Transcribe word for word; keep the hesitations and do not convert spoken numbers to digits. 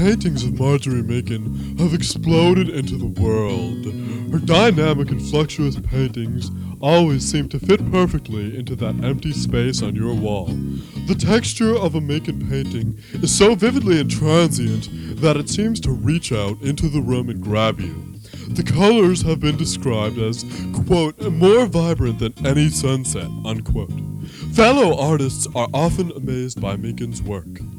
paintings of Marjorie Macon have exploded into the world. Her dynamic and fluctuous paintings always seem to fit perfectly into that empty space on your wall. The texture of a Macon painting is so vividly and transient that it seems to reach out into the room and grab you. The colors have been described as, quote, more vibrant than any sunset, unquote. Fellow artists are often amazed by Macon's work.